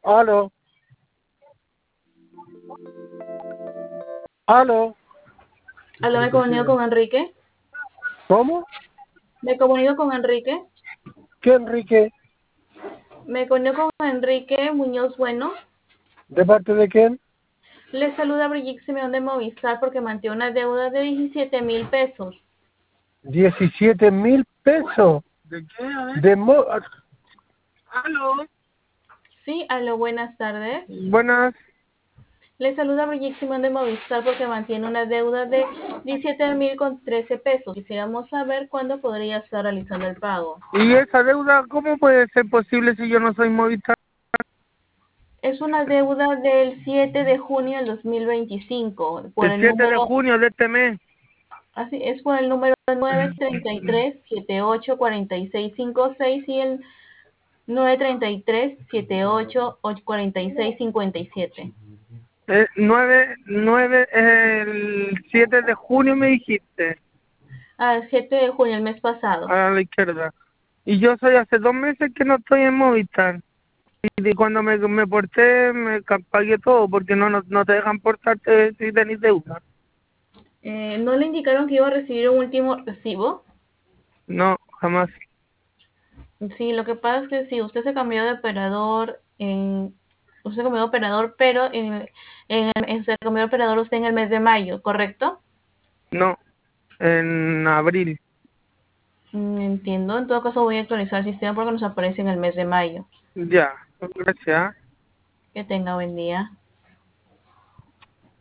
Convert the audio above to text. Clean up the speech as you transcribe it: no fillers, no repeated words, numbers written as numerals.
Aló, aló, Aló, me comunico con Enrique. ¿cómo? Me comunico con Enrique. ¿Qué Enrique? Me comunico con Enrique Muñoz Bueno. ¿De parte de quién? Le saluda Brigitte Simeón de Movistar porque mantiene una deuda de 17.000 pesos. 17.000 pesos. ¿De qué? A ver. De mo Aló. Sí, aló, buenas tardes. Buenas. Le saluda Brigitte Simeón de Movistar porque mantiene una deuda de 17.013 pesos. Quisiéramos saber cuándo podría estar realizando el pago. ¿Y esa deuda cómo puede ser posible si yo no soy Movistar? Es una deuda del 7 de junio del 2025 por El el 7 de número. junio de este mes. Así es, por el número 933-784656 y el 933-784657. 9, el 7 de junio me dijiste, Al 7 de junio, el mes pasado. a la izquierda. Y yo soy hace 2 meses que no estoy en Movistar. Y cuando me porté, pagué todo, porque no te dejan portarte si tenés deuda. ¿No le indicaron que iba a recibir un último recibo? No, jamás. Sí, lo que pasa es que si usted se cambió de operador usted cambió de operador, pero se cambió de operador usted en el mes de mayo, ¿correcto? No, en abril. Entiendo. En todo caso voy a actualizar el sistema porque nos aparece en el mes de mayo. Ya, gracias. Que tenga buen día.